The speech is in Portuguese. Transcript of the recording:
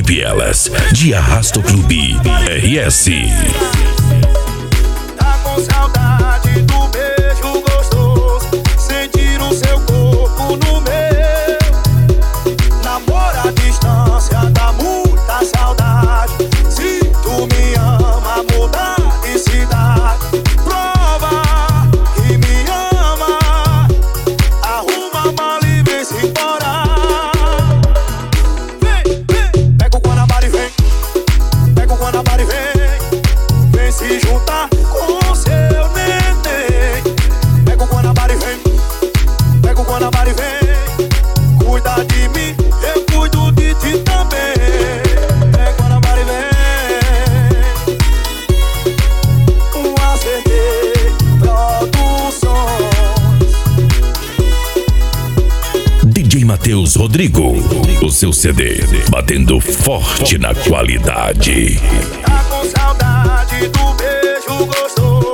Vielas, de Arrasto Clube, RS. Tá com saudade do beijo gostoso, sentir o seu corpo no meu. Namoro à distância, dá muita saudade. Se tu me ama, muda de cidade. Prova que me ama, arruma a mala e vem-se embora. Pega o Guanabara e vem, pega o Guanabara e vem, vem se juntar com seu neném. Pega o Guanabara e vem, pega o Guanabara e vem, cuida de mim, eu cuido de ti também. Pega o Guanabara e vem, acertei produções. DJ Matheus Rodrigo, o seu CD, batendo forte na qualidade. Tá com saudade do beijo gostoso,